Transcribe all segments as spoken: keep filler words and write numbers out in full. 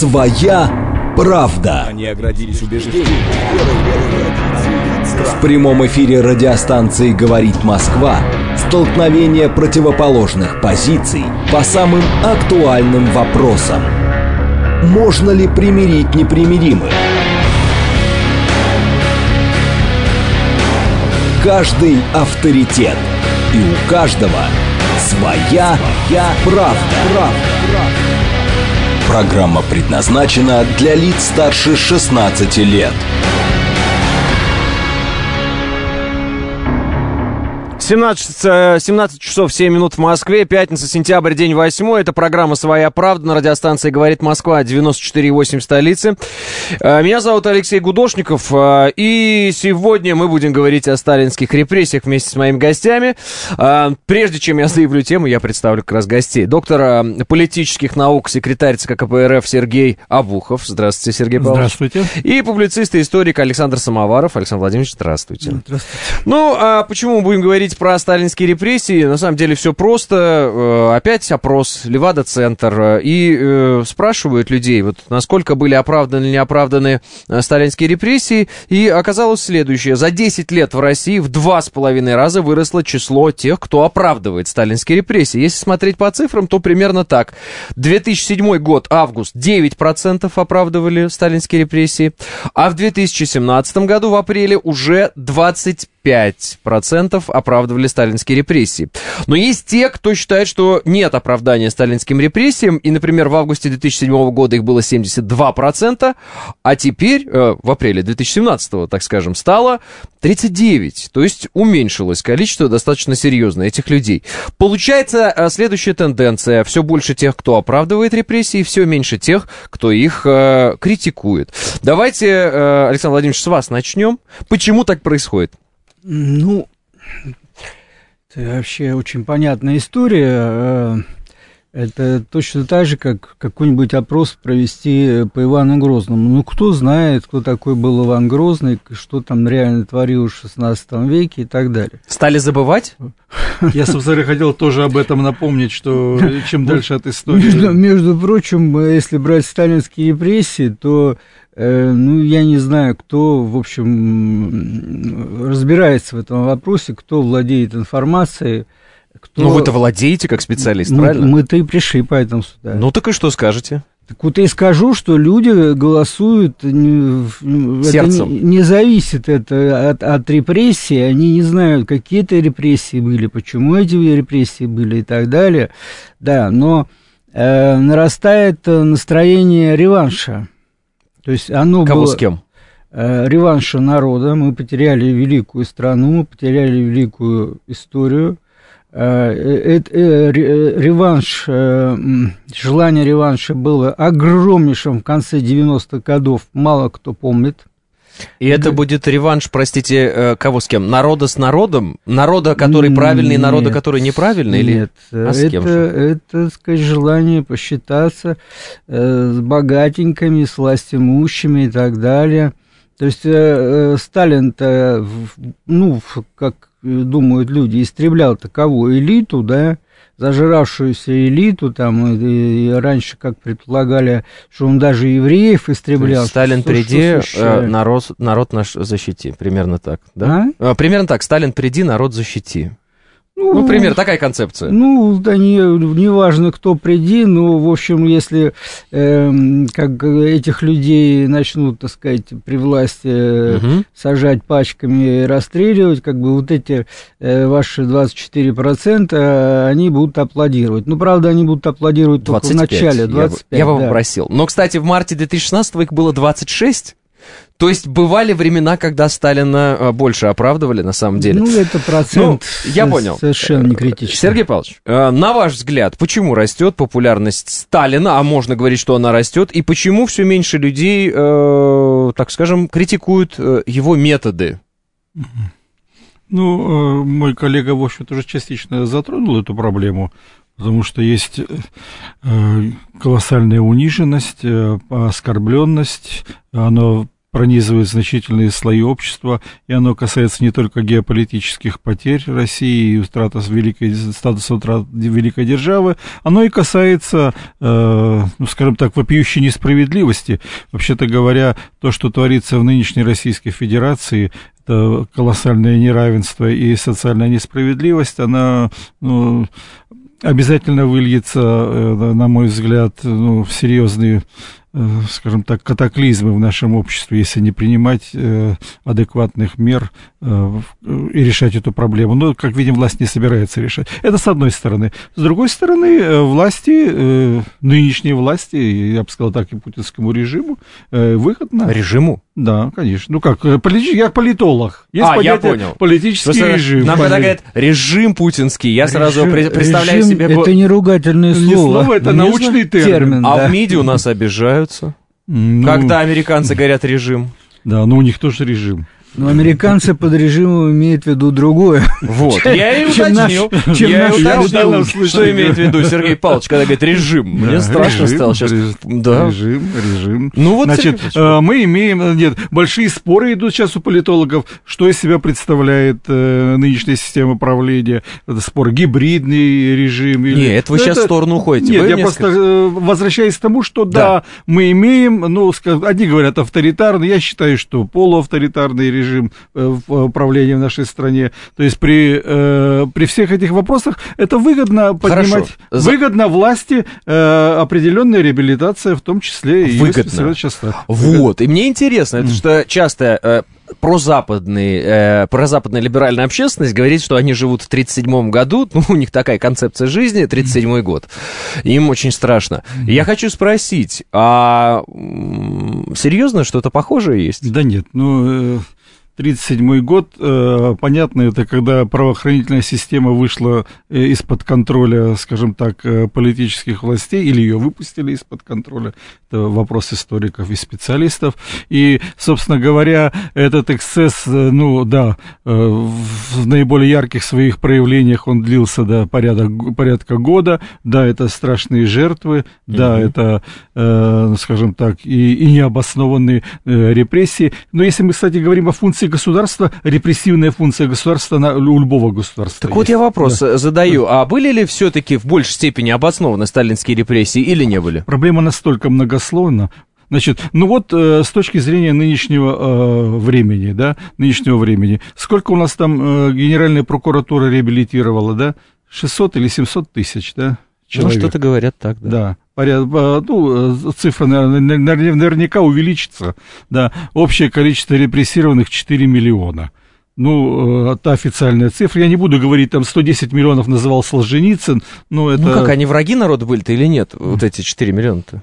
Своя правда. Они оградились убеждением. В прямом эфире радиостанции «Говорит Москва» столкновение противоположных позиций по самым актуальным вопросам. Можно ли примирить непримиримых? Каждый авторитет. И у каждого своя, своя правда. правда. Программа предназначена для лиц старше шестнадцати лет. семнадцать, семнадцать часов семь минут в Москве, пятница, сентябрь, день восьмой. Это программа «Своя правда» на радиостанции «Говорит Москва», девяносто четыре и восемь столицы. Меня зовут Алексей Гудошников, и сегодня мы будем говорить о сталинских репрессиях вместе с моими гостями. Прежде чем я заявлю тему, я представлю как раз гостей. Доктор политических наук, секретарь ЦК КПРФ Сергей Обухов. Здравствуйте, Сергей Павлович. Здравствуйте. И публицист и историк Александр Самоваров. Александр Владимирович, здравствуйте. Здравствуйте. Ну, а почему мы будем говорить про сталинские репрессии? На самом деле все просто. Опять опрос Левада-центр. И э, спрашивают людей, вот насколько были оправданы или не оправданы сталинские репрессии. И оказалось следующее. За десять лет в России в два с половиной раза выросло число тех, кто оправдывает сталинские репрессии. Если смотреть по цифрам, то примерно так. две тысячи седьмой год, август, девять процентов оправдывали сталинские репрессии. А в две тысячи семнадцатом году, в апреле, уже двадцать пять процентов оправдывали сталинские репрессии. Но есть те, кто считает, что нет оправдания сталинским репрессиям, и, например, в августе две тысячи седьмого года их было семьдесят два процента, а теперь, э, в апреле две тысячи семнадцатого, так скажем, стало тридцать девять, то есть уменьшилось количество достаточно серьезно этих людей. Получается э, следующая тенденция: все больше тех, кто оправдывает репрессии, все меньше тех, кто их э, критикует. Давайте, э, Александр Владимирович, с вас начнем. Почему так происходит? Ну, это вообще очень понятная история. Это точно так же, как какой-нибудь опрос провести по Ивану Грозному. Ну, кто знает, кто такой был Иван Грозный, что там реально творилось в шестнадцатом веке и так далее. Стали забывать? Я, собственно, хотел тоже об этом напомнить, что чем дальше от истории... Между, между прочим, если брать сталинские репрессии, то, э, ну, я не знаю, кто, в общем, разбирается в этом вопросе, кто владеет информацией. Кто... Ну, вы-то владеете как специалист, мы, правильно? Мы-то и пришли поэтому сюда. Ну, так и что скажете? Так вот и скажу, что люди голосуют, сердцем. Это не, не зависит это от, от репрессий, они не знают, какие это репрессии были, почему эти репрессии были и так далее. Да, но э, нарастает настроение реванша. То есть оно Кого было... с кем? Э, реванша народа, мы потеряли великую страну, мы потеряли великую историю. Реванш, желание реванша было огромнейшим в конце девяностых годов, мало кто помнит. И это будет реванш, простите, кого с кем? Народа с народом? Народа, который правильный, и народа, который неправильный? Нет, или... а с это, кем же? это, так сказать, желание посчитаться э, с богатенькими, с властимущими и так далее. То есть э, Сталин-то, ну, как думают люди, истреблял таковую элиту, да, зажиравшуюся элиту, там, и, и раньше, как предполагали, что он даже евреев истреблял. Сталин, что, приди, что, что народ, народ наш защити, примерно так, да? А? Примерно так, Сталин, приди, народ защити. Ну, ну, примерно такая концепция. Ну, да не, не важно, кто приди, но, в общем, если э, как этих людей начнут, так сказать, при власти э, угу. сажать пачками и расстреливать, как бы вот эти э, ваши двадцать четыре процента, они будут аплодировать. Ну, правда, они будут аплодировать только в начале, двадцать пять. Я бы, я бы да. попросил. Но, кстати, в марте две тысячи шестнадцатого их было двадцать шесть. То есть бывали времена, когда Сталина больше оправдывали, на самом деле. Ну, это процент ну, я понял. Совершенно не критичный. Сергей Павлович, на ваш взгляд, почему растет популярность Сталина, а можно говорить, что она растет, и почему все меньше людей, э, так скажем, критикуют его методы? Ну, мой коллега, в общем-то, уже частично затронул эту проблему, потому что есть колоссальная униженность, оскорбленность, оно пронизывает значительные слои общества, и оно касается не только геополитических потерь России и утраты великой, статуса утраты великой державы, оно и касается, э, ну, скажем так, вопиющей несправедливости. Вообще-то говоря, то, что творится в нынешней Российской Федерации, это колоссальное неравенство и социальная несправедливость, она, ну, обязательно выльется, на мой взгляд, ну, в серьезные, скажем так, катаклизмы в нашем обществе, если не принимать э, адекватных мер э, и решать эту проблему. Но, как видим, власть не собирается решать. Это с одной стороны. С другой стороны, э, власти, э, нынешние власти, я бы сказал так, и путинскому режиму, э, выгодно. Режиму? Да, конечно. Ну как, полит... я политолог. Есть а, я понял. Политический Просто режим. Нам когда говорят режим путинский, я режим, сразу представляю режим себе... Это не ругательное слово. Не слово, это не научный термин. термин а да. в МИДе у нас обижаются, ну, когда американцы говорят режим. Да, но у них тоже режим. Но американцы под режимом имеют в виду другое. Вот, я и уточнил, я и уточнил, что имеет в виду Сергей Павлович, когда говорит режим. Мне страшно стало сейчас. Да. Режим, режим. Ну вот, значит, мы имеем, нет, большие споры идут сейчас у политологов, что из себя представляет нынешняя система правления. Это спор гибридный режим. Нет, это вы сейчас в сторону уходите. Нет, я просто возвращаюсь к тому, что да, мы имеем, ну, одни говорят авторитарный, я считаю, что полуавторитарный режим. режим правления в нашей стране. То есть при, э, при всех этих вопросах это выгодно поднимать, За... выгодно власти э, определенная реабилитация, в том числе и выгодно. Вот, и мне интересно, это что часто... Э, прозападные, э, прозападная либеральная общественность говорит, что они живут в тридцать седьмом году, ну, у них такая концепция жизни, тридцать седьмой год, им очень страшно. Я хочу спросить, а серьезно что-то похожее есть? Да нет, ну... тридцать седьмой год, э, понятно, это когда правоохранительная система вышла э, из-под контроля, скажем так, э, политических властей, или ее выпустили из-под контроля. Это вопрос историков и специалистов. И, собственно говоря, этот эксцесс, э, ну да, э, в наиболее ярких своих проявлениях он длился до порядок, порядка года. Да, это страшные жертвы, mm-hmm. да, это, э, скажем так, и, и необоснованные э, репрессии. Но если мы, кстати, говорим о функции государства, репрессивная функция государства на, у любого государства. Так есть. вот я вопрос да. задаю, а были ли все-таки в большей степени обоснованы сталинские репрессии или не были? Проблема настолько многословна. Значит, ну вот э, с точки зрения нынешнего э, времени, да, нынешнего времени, сколько у нас там э, Генеральная прокуратура реабилитировала, да, шестьсот или семьсот тысяч, да, человек. Ну, что-то говорят так, да. Да. Поряд, ну, цифра наверняка увеличится, да, общее количество репрессированных четыре миллиона. Ну, это официальная цифра. Я не буду говорить, там сто десять миллионов называл Солженицын, но это... Ну, как, они враги народа были-то или нет, вот эти четыре миллиона-то?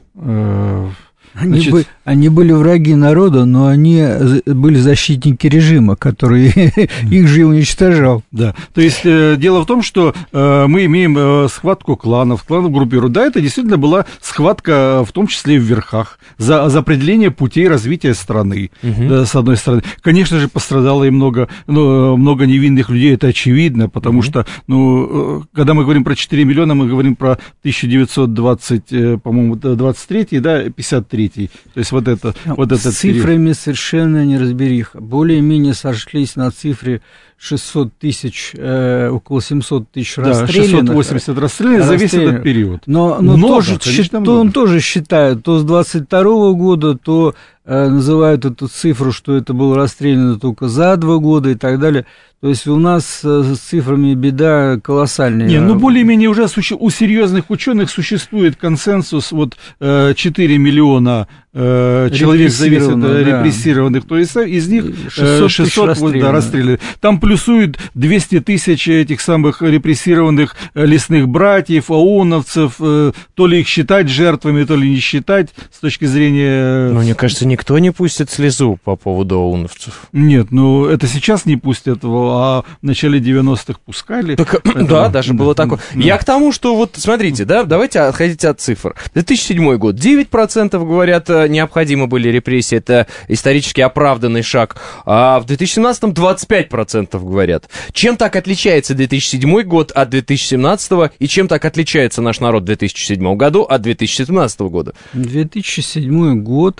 Они, Значит, бы, они были враги народа, но они были защитники режима, который их же уничтожал. Да, то есть э, дело в том, что э, мы имеем э, схватку кланов, кланов группируют. Да, это действительно была схватка, в том числе и в верхах, за, за определение путей развития страны, угу. да, с одной стороны. Конечно же, пострадало и много, ну, много невинных людей, это очевидно, потому угу. что, ну, когда мы говорим про четыре миллиона, мы говорим про тысяча девятьсот двадцать, по-моему, двадцать третий, да, пятьдесят третий. То есть вот это, вот этот с цифрами период. Совершенно неразбериха. Более-менее сошлись на цифре шестьсот тысяч, э, около семьсот тысяч да, расстрелянных. шестьсот восемьдесят расстрелянных за весь этот период. Но, но много, тоже, конечно, то, он тоже считает, то с двадцать второго года, то э, называют эту цифру, что это было расстреляно только за два года и так далее. То есть у нас с цифрами беда колоссальная. Не, ну более-менее уже у серьезных ученых существует консенсус, вот четыре миллиона э, человек зависит да. репрессированных, то есть из них шестьсот, шестьсот да, расстреляны. Там плюсуют двести тысяч этих самых репрессированных лесных братьев, аоновцев, э, то ли их считать жертвами, то ли не считать с точки зрения... Ну, мне кажется, никто не пустит слезу по поводу аоновцев. Нет, ну это сейчас не пустят его, а в начале девяностых пускали. Так, поэтому... Да, даже было такое. Да. Я к тому, что вот, смотрите, да, давайте отходить от цифр. две тысячи седьмой год, девять процентов говорят, необходимы были репрессии, это исторически оправданный шаг, а в две тысячи семнадцатом двадцать пять процентов говорят. Чем так отличается две тысячи седьмой год от две тысячи семнадцатого, и чем так отличается наш народ в две тысячи седьмом году от две тысячи семнадцатого года? две тысячи седьмой год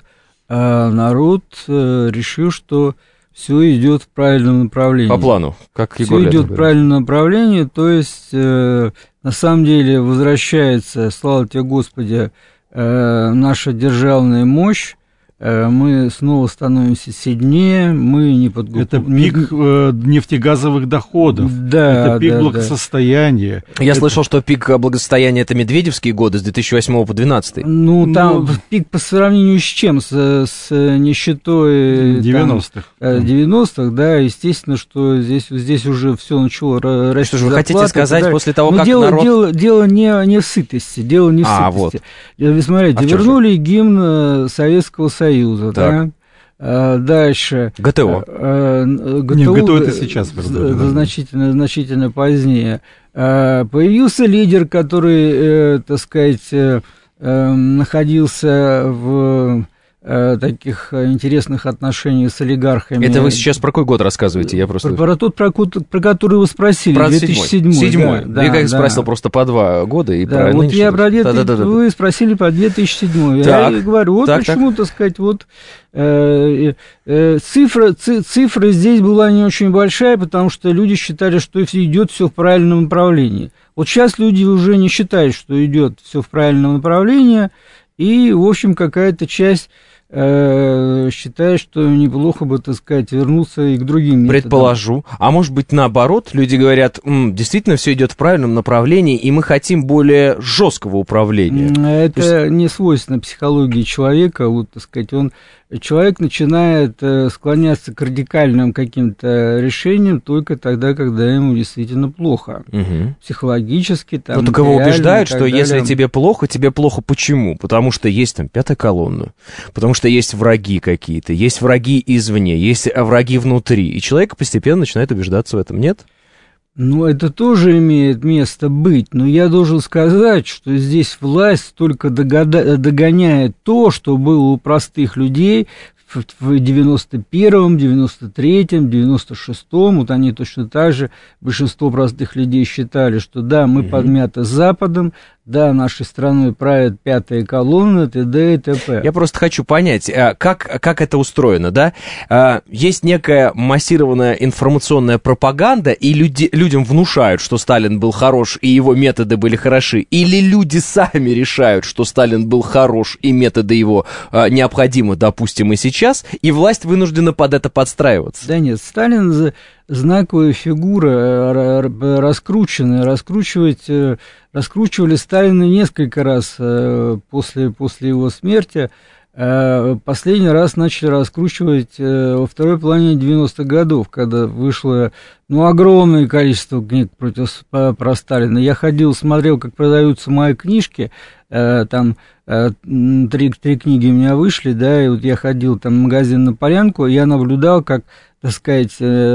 а народ решил, что все идет в правильном направлении. По плану, как Егор Все Летов идет в правильном направлении, то есть, э, на самом деле, возвращается, слава тебе, Господи, э, наша державная мощь, э, мы снова становимся сильнее, мы не под... Это пик э, нефтегазовых доходов, да, это пик да, благосостояния. Я это... слышал, что пик благосостояния — это медведевские годы с две тысячи восьмого по две тысячи двенадцатый. Ну, там ну... пик по сравнению с чем? С, с нищетой... девяностых. Там, девяностых, да, естественно, что здесь, здесь уже все начало расти. Что же вы хотите сказать после того, Но как дело, народ... Дело, дело не, не в сытости, дело не в а, сытости. Вот. Вы смотрите, а вернули гимн Советского Союза, так. да? А, дальше... ГТО. А, ГТО, Нет, ГТО это сейчас вернули. Да. Значительно, значительно позднее. А, появился лидер, который, э, так сказать, э, э, находился в... таких интересных отношений с олигархами. Это вы сейчас про какой год рассказываете? Я просто... Про, про тот, про, про который вы спросили, две тысячи седьмой. Седьмой. Да, я как да. спросил просто по два года. И да, про вот я про две, да, да, да, да. Вы спросили по две тысячи седьмой. Так, я говорю, вот так, почему, так. так сказать, вот э, э, цифра, ци, цифра здесь была не очень большая, потому что люди считали, что идет все в правильном направлении. Вот сейчас люди уже не считают, что идет все в правильном направлении, и, в общем, какая-то часть считаю, что неплохо бы, так сказать, вернуться и к другим методам. Предположу. А может быть, наоборот, люди говорят, м, действительно все идет в правильном направлении, и мы хотим более жесткого управления. Это есть... не свойственно психологии человека. Вот, так сказать, он, человек начинает склоняться к радикальным каким-то решениям только тогда, когда ему действительно плохо. Угу. Психологически. Там, ну, так его убеждают, что далее. Если тебе плохо, тебе плохо. Почему? Потому что есть там пятая колонна, потому что что есть враги какие-то, есть враги извне, есть враги внутри, и человек постепенно начинает убеждаться в этом, нет? Ну, это тоже имеет место быть, но я должен сказать, что здесь власть только догада- догоняет то, что было у простых людей в девяносто первом, девяносто третьем, девяносто шестом, вот они точно так же, большинство простых людей считали, что да, мы mm-hmm. подмяты Западом, да, нашей страной правит пятая колонна, т.д. и т.п. Я просто хочу понять, как, как это устроено, да? Есть некая массированная информационная пропаганда, и люди, людям внушают, что Сталин был хорош, и его методы были хороши, или люди сами решают, что Сталин был хорош, и методы его необходимы, допустим, и сейчас, и власть вынуждена под это подстраиваться? Да нет, Сталин знаковая фигура, раскрученная, раскручивать... Раскручивали Сталина несколько раз после, после его смерти. Последний раз начали раскручивать во второй половине девяностых годов, когда вышло ну, огромное количество книг против, про Сталина. Я ходил, смотрел, как продаются мои книжки. Там три, три книги у меня вышли, да, и вот я ходил там в магазин на Полянку, и я наблюдал, как, так сказать,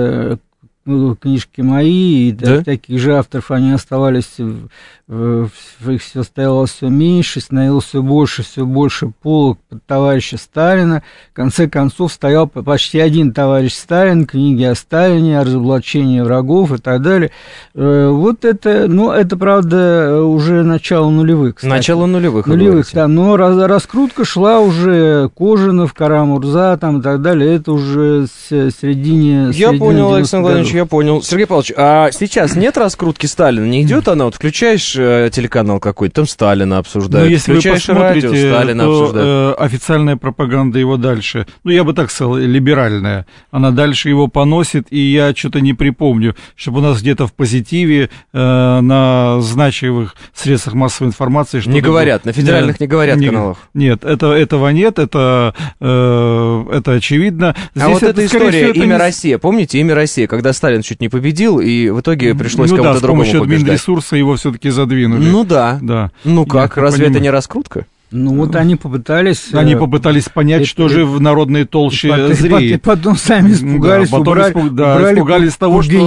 книжки мои, и да? таких же авторов, они оставались, в, в, в их все оставалось все меньше, становилось все больше, все больше полок под товарища Сталина. В конце концов стоял почти один товарищ Сталин, книги о Сталине, о разоблачении врагов и так далее. Вот это, ну, это, правда, уже начало нулевых. Кстати. Начало нулевых. Нулевых, да, но раз, раскрутка шла уже Кожинов, Кара-Мурза, там и так далее, это уже с середине... Я понял, Александр Владимирович, я понял. Сергей Павлович, а сейчас нет раскрутки Сталина? Не идет она? Вот включаешь э, телеканал какой-то, там Сталина обсуждают. Ну, если включаешь вы посмотрите, радио, Сталина то обсуждают. Э, официальная пропаганда его дальше, ну, я бы так сказал, либеральная, она дальше его поносит, и я что-то не припомню, чтобы у нас где-то в позитиве э, на значимых средствах массовой информации... Не говорят, было. на федеральных нет, не говорят не, каналах. Нет, это, этого нет, это, э, это очевидно. Здесь а вот это, эта история, всего, «Имя не... Россия», помните, «Имя Россия», когда Сталин чуть не победил, и в итоге пришлось ну, кому-то да, другому побеждать. Ну да, с помощью Минресурса его все-таки задвинули. Ну да. да. Ну как, разве понимаю. Это не раскрутка? Ну вот они попытались... Они попытались понять, это, что же в народной толще и зреет. И потом сами испугались, да, потом убрали, испуг, да, убрали испугались того, что...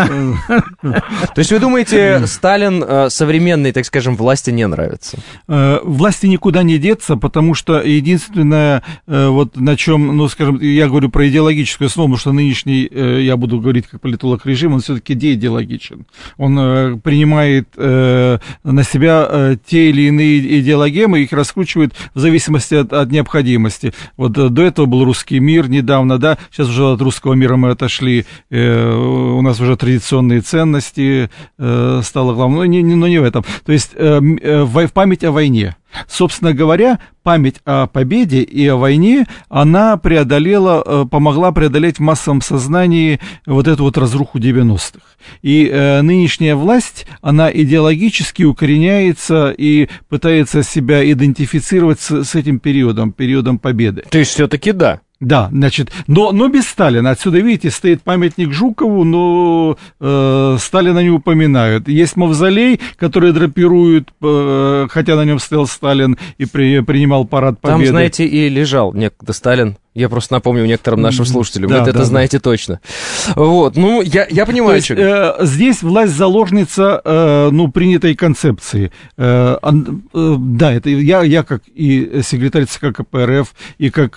То есть вы думаете, Сталин современной, так скажем, власти не нравится? Власти никуда не деться, потому что единственное, вот на чем, ну, скажем, я говорю про идеологическую основу, потому что нынешний, я буду говорить как политолог режим, он все-таки деидеологичен. Он принимает на себя те или иные идеологемы, их раскручивает раскручивают в зависимости от, от необходимости. Вот до этого был русский мир недавно, да, сейчас уже от русского мира мы отошли, э, у нас уже традиционные ценности э, стало главным, но не, не, но не в этом. То есть э, э, в, память о войне. Собственно говоря, память о победе и о войне, она преодолела, помогла преодолеть в массовом сознании вот эту вот разруху девяностых. И э, нынешняя власть, она идеологически укореняется и пытается себя идентифицировать с, с этим периодом, периодом победы. То есть все-таки да. Да, значит, но, но без Сталина. Отсюда, видите, стоит памятник Жукову, но э, Сталина не упоминают. Есть мавзолей, который драпируют, э, хотя на нем стоял Сталин и при, принимал парад победы. Там, знаете, и лежал некогда Сталин. Я просто напомню некоторым нашим слушателям, да, вы да, это да. знаете точно. Вот, ну, я, я понимаю, То есть, э, здесь власть заложница, э, ну, принятой концепции. Э, э, да, это я, я как и секретарь ЦК КПРФ, и как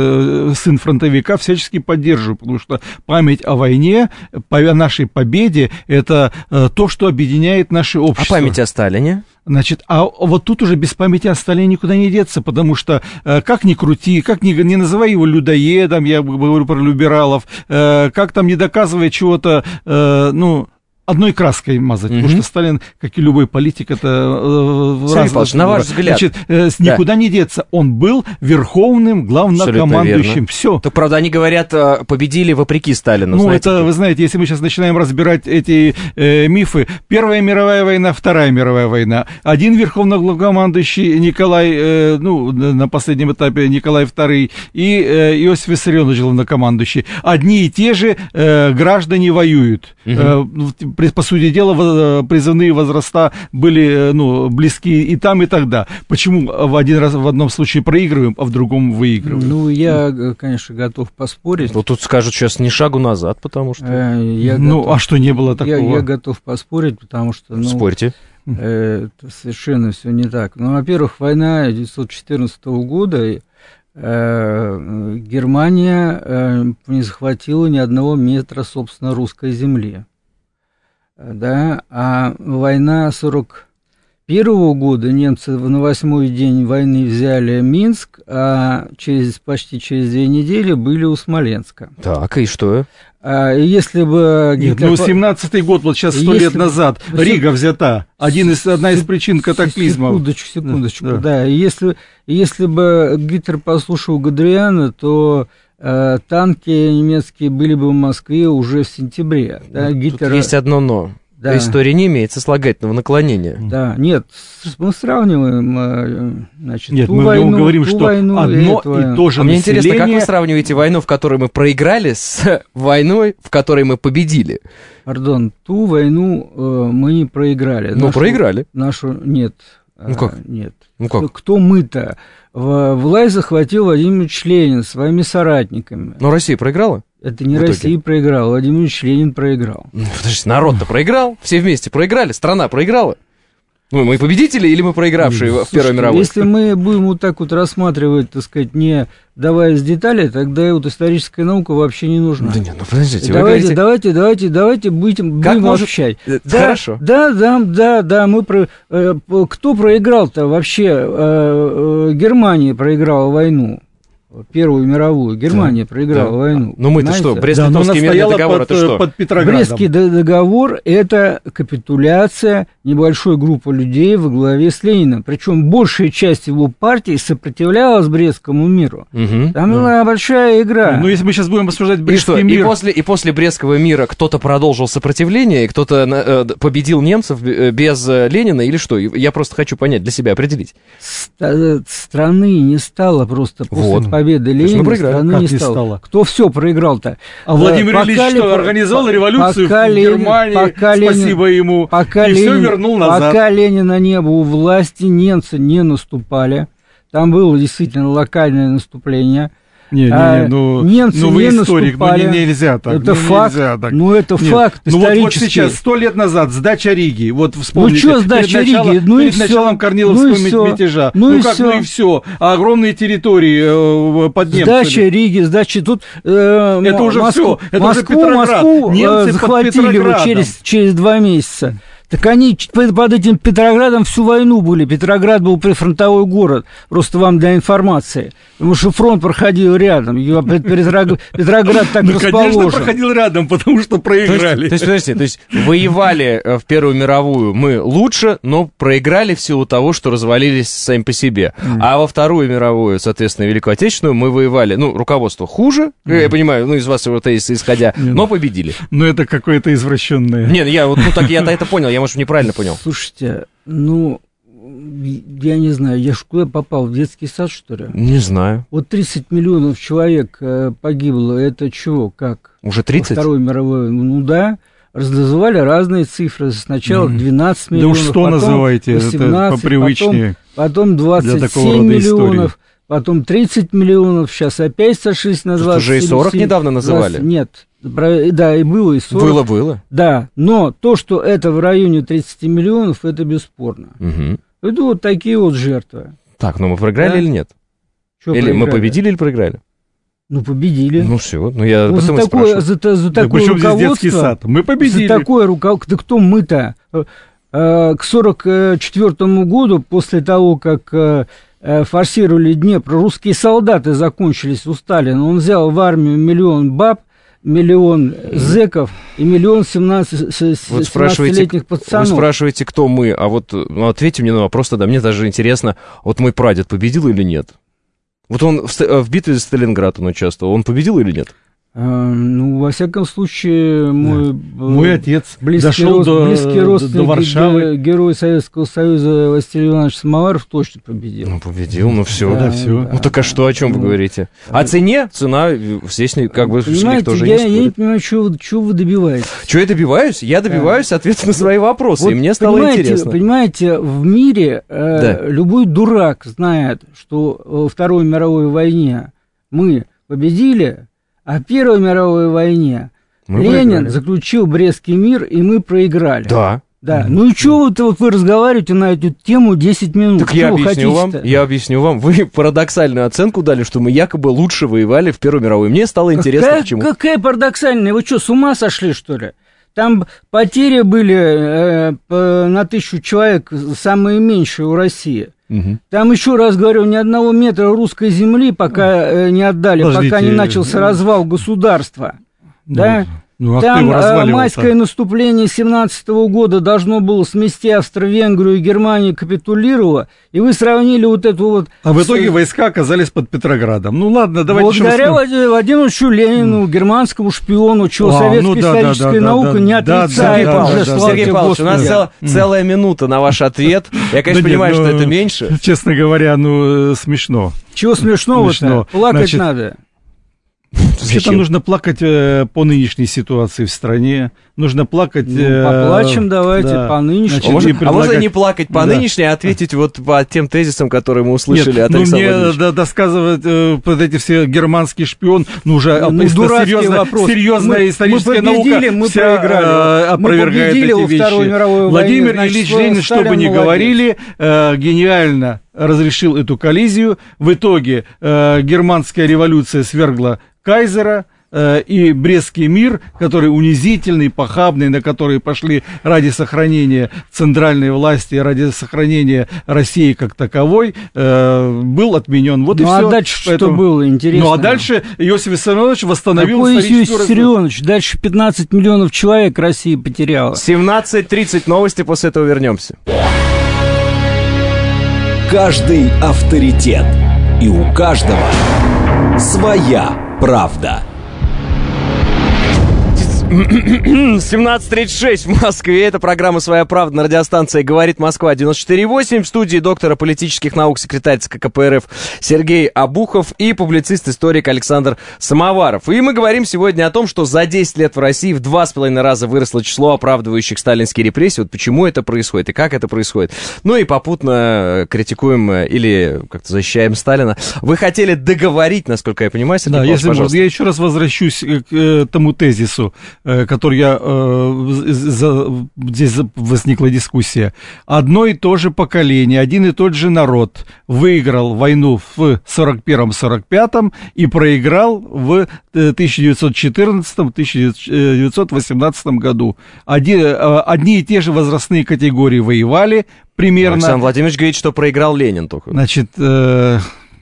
э, сын фронтовика всячески поддерживаю, потому что память о войне, о нашей победе, это э, то, что объединяет наше общество. А память о Сталине? Значит, а вот тут уже без памяти о Сталине никуда не деться, потому что э, как ни крути, как ни, не называй его людоедом, я говорю про либералов, э, как там не доказывая чего-то, э, ну... одной краской мазать, mm-hmm. потому что Сталин, как и любой политик, это... Э, Сергей Павлович, на ваш взгляд... Значит, э, никуда да. не деться. Он был верховным главнокомандующим. Все. Так, правда, они говорят, победили вопреки Сталину. Ну, знаете, это, как? Вы знаете, если мы сейчас начинаем разбирать эти э, мифы, Первая мировая война, Вторая мировая война, один верховный главнокомандующий Николай, э, ну, на последнем этапе Николай второй, и э, Иосиф Виссарионович главнокомандующий. Одни и те же э, граждане воюют. Mm-hmm. Э, по сути дела, призывные возраста были, ну, близки и там, и тогда. Почему в один раз в одном случае проигрываем, а в другом выигрываем? Ну, я, конечно, готов поспорить. Вот тут скажут сейчас ни шагу назад, потому что... Я ну, готов, а что не было такого? Я, я готов поспорить, потому что... Ну, спорьте. Это совершенно все не так. Ну, во-первых, война тысяча девятьсот четырнадцатого года... Э, Германия э, не захватила ни одного метра, собственно, русской земли. Да, а война сорок первого года, немцы на восьмой день войны взяли Минск, а через, почти через две недели были у Смоленска. Так, и что? А если бы... Нет, ну, семнадцатый год, вот сейчас сто лет назад, Рига взята. Один из, одна из причин катаклизма. Секундочку, секундочку, да. да. Если, если бы Гитлер послушал Гудериана, то... э, танки немецкие были бы в Москве уже в сентябре. Да, Тут Гитлер... есть одно «но». Да. История не имеет сослагательного наклонения. Да, нет, мы сравниваем, значит, нет, ту мы войну, говорим, ту что войну одно и, и то же а мне население... интересно, как вы сравниваете войну, в которой мы проиграли, с войной, в которой мы победили? Пардон, ту войну э, мы не проиграли. Ну, нашу, проиграли. Нашу, нет. Ну как? А, нет. Ну как? Кто, кто мы-то? В, власть захватил Владимир Ильич Ленин своими соратниками. Но Россия проиграла? Это не Россия проиграла, Владимир Ильич Ленин проиграл. Ну, подождите, народ-то проиграл, все вместе проиграли, страна проиграла. Ну, мы победители или мы проигравшие Слушайте, в Первой мировой? Если мы будем вот так вот рассматривать, так сказать, не даваясь детали, тогда вот историческая наука вообще не нужна. Да нет, ну подождите, давайте, вы говорите... давайте, давайте, давайте будем, будем может... обобщать. Да, Хорошо. Да, да, да, да, мы про... э, кто проиграл-то вообще? Э, э, Германия проиграла войну. Первую мировую. Германия да, проиграла да. войну. Ну мы-то что, Брест-Литовский да, мирный договор, под, это что? Под Петроградом. Брестский договор – это капитуляция небольшой группы людей во главе с Лениным. Причем большая часть его партии сопротивлялась Брестскому миру. Угу. Там да. была большая игра. Ну, если мы сейчас будем обсуждать Брестский и что, мир... И после, и после Брестского мира кто-то продолжил сопротивление, и кто-то э, победил немцев без Ленина, или что? Я просто хочу понять, для себя определить. Ст- страны не стало просто после вот. победы Ленина, страны не стало. стало. Кто все проиграл-то? А Владимир пока Ильич Лен... что, организовал по- революцию в Германии, пока спасибо Ленин, ему, пока и Ленин, все вернул назад. Пока Ленина не было у власти, немцы не наступали. Там было действительно локальное наступление. Не, не, не, а, ну, немцы ну вы не историк, наступали. ну не, нельзя так. Это ну, факт, нельзя так. ну это Нет. факт ну, исторический. Вот, вот сейчас, сто лет назад, сдача Риги, вот вспомните. Ну что сдача перед началом, Риги, ну и перед все. началом Корниловского ну мятежа. Ну, ну и как, все. ну и все. А огромные территории э, под немцами. Сдача Риги, сдача тут... Э, это уже Москву, все, это Москву, уже Петроград. Москву Немцы э, захватили под через, через два месяца. Так они под этим Петроградом всю войну были. Петроград был прифронтовой город. Просто вам для информации. Потому что фронт проходил рядом. Петроград так расположен. Ну, конечно, проходил рядом, потому что проиграли. То есть, подождите, то есть воевали в Первую мировую мы лучше, но проиграли в силу того, что развалились сами по себе. Mm. А во Вторую мировую, соответственно, Великую Отечественную, мы воевали, ну, руководство хуже, mm. я понимаю, ну, из вас вот исходя, Нет. но победили. Ну, это какое-то извращенное. Нет, я вот, ну, так я это понял, я, может, неправильно понял. Слушайте, ну, я не знаю, я ж куда попал, в детский сад, что ли? Не знаю. Вот тридцать миллионов человек э, погибло, это чего, как? Уже тридцать? Во Второй мировой, ну да, называли разные цифры, сначала двенадцать миллионов, да уж что потом называете, восемнадцать, это попривычнее. Потом, потом двадцать семь миллионов, потом тридцать миллионов, сейчас опять сошлись на двадцать. Уже и сорок недавно называли? двадцать, нет. Да, и было, и сорок. Было, было. Да, но то, что это в районе тридцать миллионов, это бесспорно. Угу. Это вот такие вот жертвы. Так, ну мы проиграли да? или нет? Что или проиграли? Мы победили или проиграли? Ну, победили. Ну, все, ну я ну, потом за такое, за, за, за да такое руководство... детский сад? Мы победили. За такое руководство... Да кто мы-то? К сорок четвёртому году, после того, как форсировали Днепр, русские солдаты закончились у Сталина. Он взял в армию миллион баб, миллион зэков и миллион семнадцатилетних вот пацанов. Вы спрашиваете, кто мы, а вот ну, ответьте мне на вопрос тогда. Мне даже интересно, вот мой прадед победил или нет? Вот он в, в битве за Сталинград он участвовал, он победил или нет? А, ну, во всяком случае, мой, да. мой отец близкий дошел рост, до, близкий родственник, до Варшавы. Герой Советского Союза Василий Иванович Самоваров точно победил. Ну, победил, ну все. Да, да, все. Ну, так а что, о чем вы говорите? О цене? Цена, здесь как бы никто же не спорит. Я не понимаю, чего вы добиваетесь. Чего я добиваюсь? Я добиваюсь да. ответа на свои вопросы, вот и мне стало понимаете, интересно. Понимаете, в мире э, да. любой дурак знает, что во Второй мировой войне мы победили, а в Первой мировой войне мы Ленин проиграли. Заключил Брестский мир, и мы проиграли. Да. Да. Ну и что вот, вот вы разговариваете на эту тему десять минут? Так я объясню вам, я объясню вам. Вы парадоксальную оценку дали, что мы якобы лучше воевали в Первую мировую. Мне стало интересно, какая, почему. Какая парадоксальная? Вы что, с ума сошли, что ли? Там потери были э, по, на тысячу человек самые меньшие у России. Угу. Там, еще раз говорю, ни одного метра русской земли пока э, не отдали, Подождите. пока не начался развал государства. Ну, да? Ну, а там э, майское наступление семнадцатого года должно было смести Австро-Венгрию, и Германия капитулировала, и вы сравнили вот эту вот... А в итоге с... войска оказались под Петроградом. Ну ладно, давайте... Благодаря Владимиру Ильичу Ленину, германскому шпиону, чего а, советская ну, да, историческая да, наука да, не да, отрицает. Да, да, да, Сергей Павлович, у нас цел, целая минута на ваш ответ. Я, конечно, понимаю, что это меньше. Честно говоря, ну, смешно. Чего смешного-то? Плакать надо. Вообще-то нужно плакать э, по нынешней ситуации в стране. Нужно плакать... Ну, поплачем э, давайте да. по нынешней. А, может, предлагать... а можно не плакать по да. нынешней, а ответить вот по тем тезисам, которые мы услышали Нет, от ну, Александра мне Владимировича? досказывать э, вот эти все германский шпион, ну уже ну, серьезная, серьезная мы, историческая мы победили, наука мы вся проиграли. Э, опровергает мы эти вещи. Владимир войне, Ильич значит, Ленин, что бы ни говорили, э, гениально разрешил эту коллизию. В итоге э, германская революция свергла кайзера, и Брестский мир, который унизительный, похабный, на который пошли ради сохранения центральной власти, ради сохранения России как таковой, был отменен. Вот ну, и а все. дальше Поэтому... что было, интересно? Ну, а дальше Иосиф Виссарионович восстановил Какой историческую... Иосиф Виссарионович? Дальше пятнадцать миллионов человек Россия потеряла. семнадцать тридцать новости, после этого вернемся. Каждый авторитет. И у каждого своя правда. семнадцать тридцать шесть в Москве. Это программа «Своя правда» на радиостанции «Говорит Москва» девяносто четыре восемь. В студии доктора политических наук, секретарь ЦК КПРФ Сергей Обухов и публицист-историк Александр Самоваров. И мы говорим сегодня о том, что за десять лет в России в два с половиной раза выросло число оправдывающих сталинские репрессии. Вот почему это происходит и как это происходит. Ну и попутно критикуем или как-то защищаем Сталина. Вы хотели договорить, насколько я понимаю, Сергей Да, Павлович, если пожалуйста. можно, я еще раз возвращусь к тому тезису. который я, здесь возникла дискуссия. Одно и то же поколение, один и тот же народ выиграл войну в сорок первом — сорок пятом и проиграл в тысяча девятьсот четырнадцатом — тысяча девятьсот восемнадцатом году. Один, одни и те же возрастные категории воевали примерно. Александр Владимирович говорит, что проиграл Ленин только. Значит, э,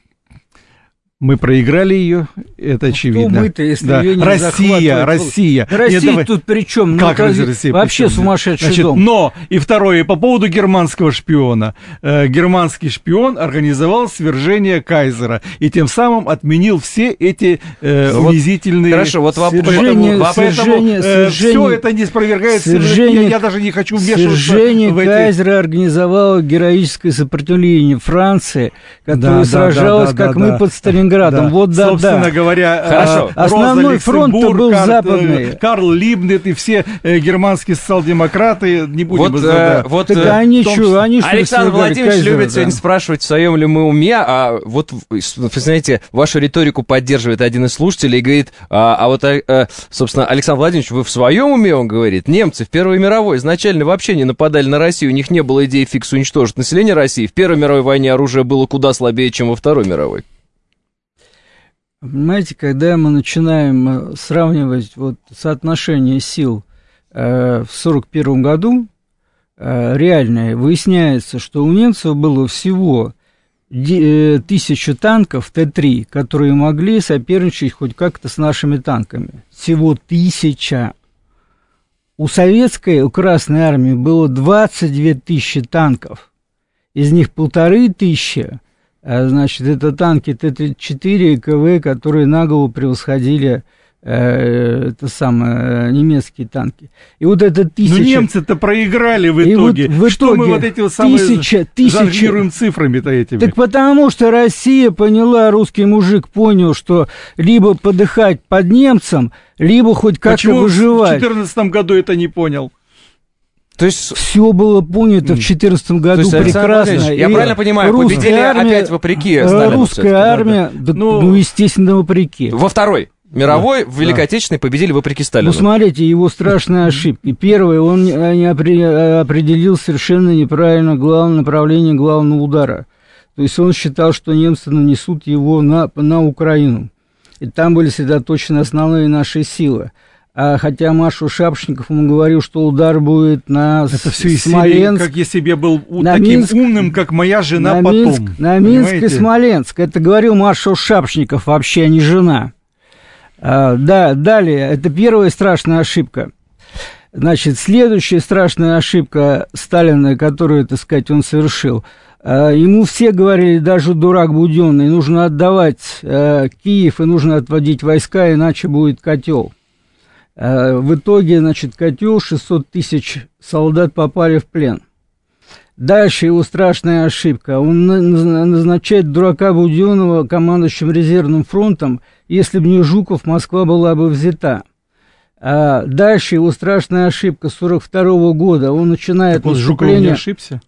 мы проиграли ее, это ну, очевидно. Мы-то, если да. ее не Россия, Россия. Россия Нет, тут при чем? Как ну, Россия? Вообще причем? Сумасшедший Значит, дом. Но, и второе, по поводу германского шпиона. Э, германский шпион организовал свержение кайзера и тем самым отменил все эти э, вот, унизительные... Хорошо, вот вопрос. Свержение, свержение, э, все это не спровергается. Свержение, я, я даже не хочу вмешиваться свержение в эти... кайзера организовало героическое сопротивление Франции, которая да, сражалась, да, да, как да, мы, да. под Сталинградом. Да. Вот, да, Собственно да. говоря, Хорошо. Роза Основной фронт-то был Карл, западный. Карл Либнет и все э, германские социал-демократы, не будем вот, э, вот, так э, они том, что, они что Александр Владимирович Кайзера, любит да. сегодня спрашивать, в своем ли мы уме, а вот, вы знаете, вашу риторику поддерживает один из слушателей и говорит, а, а вот, а, собственно, Александр Владимирович, вы в своем уме, он говорит, немцы в Первой мировой изначально вообще не нападали на Россию, у них не было идеи фикс уничтожить население России, в Первой мировой войне оружие было куда слабее, чем во Второй мировой. Понимаете, когда мы начинаем сравнивать вот соотношение сил э, в сорок первом году, э, реальное, выясняется, что у немцев было всего де, э, тысяча танков Т три, которые могли соперничать хоть как-то с нашими танками. Всего тысяча. У советской, у Красной Армии было двадцать две тысячи танков. Из них полторы тысячи. Значит, это танки Т тридцать четыре и КВ, которые на голову превосходили э, это самое, немецкие танки. И вот это тысяча... Но немцы-то проиграли в итоге. Вот в что итоге мы вот эти вот самые тысяча, тысяча... жонглируем цифрами-то этими? Так потому что Россия поняла, русский мужик понял, что либо подыхать под немцем, либо хоть как-то Почему выживать. в две тысячи четырнадцатом году это не понял? То есть... Все было понято в две тысячи четырнадцатом году есть, прекрасно. Я и правильно понимаю, победили армия, опять вопреки Сталину. Русская армия, да, да. Ну, ну, естественно, вопреки. Во Второй мировой, да, в Великой да. Отечественной победили вопреки Сталину. Ну, смотрите, его страшные ошибки. Первое, он не определил совершенно неправильно главное направление главного удара. То есть он считал, что немцы нанесут его на, на Украину. И там были сосредоточены основные наши силы. А хотя Машу Шапошников ему говорил, что удар будет на это все Смоленск. Как если бы я был на таким Минск, умным, как моя жена на потом. Минск, на Минск понимаете? И Смоленск. Это говорил маршал Шапошников, вообще, а не жена. А, да, далее, это первая страшная ошибка. Значит, следующая страшная ошибка Сталина, которую, так сказать, он совершил. А, ему все говорили, даже дурак Буденный, нужно отдавать а, Киев и нужно отводить войска, иначе будет котел. В итоге, значит, котел, шестьсот тысяч солдат попали в плен. Дальше его страшная ошибка. Он назначает дурака Буденного командующим резервным фронтом. Если бы не Жуков, Москва была бы взята. А дальше его страшная ошибка сорок второго года. Он начинает так наступление... Жуков не ошибся?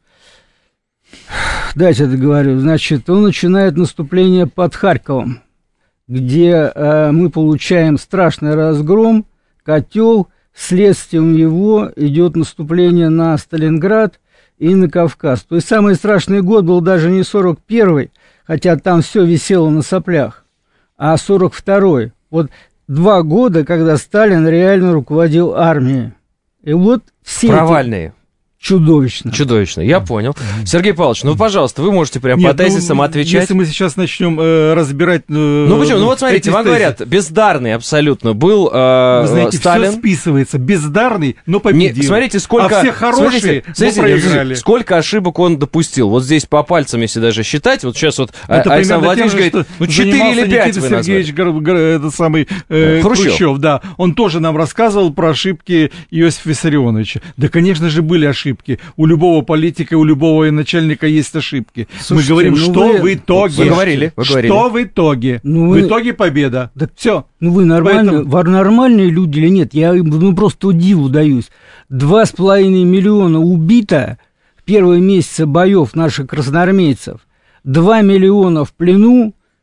Дайте я договорю. Значит, он начинает наступление под Харьковом, где а, мы получаем страшный разгром, котел, следствием его идет наступление на Сталинград и на Кавказ. То есть самый страшный год был даже не сорок первый, хотя там все висело на соплях, а сорок второй. Вот два года, когда Сталин реально руководил армией. И вот все провальные. Эти... Чудовищно. Чудовищно, я понял. Сергей Павлович, ну, пожалуйста, вы можете прям Нет, по тезисам ну, отвечать. Если мы сейчас начнем э, разбирать... Э, ну, почему? Ну, вот смотрите, вам говорят, бездарный абсолютно был э, Вы знаете, Сталин. все списывается. Бездарный, но победил. Не, смотрите, сколько... А все хорошие, смотрите, но смотрите, проиграли. Сколько ошибок он допустил. Вот здесь по пальцам, если даже считать, вот сейчас вот это Александр Владимирович говорит, же, ну, четыре или пять вы назвали. Сергеевич Гор, Гор, это самый, э, Хрущев. Хрущев, да. Он тоже нам рассказывал про ошибки Иосифа Виссарионовича. Да, конечно же, были ошибки. У любого политика, у любого начальника есть ошибки. Слушайте, мы говорим, ну что вы, в итоге. Вы говорили, вы говорили. Что в итоге? Ну в вы, итоге победа. Да, все. Ну вы нормальные, Поэтому... нормальные люди или нет? Я ну, просто диву даюсь. Два с половиной миллиона убито в первые месяцы боев наших красноармейцев. Два миллиона в плену.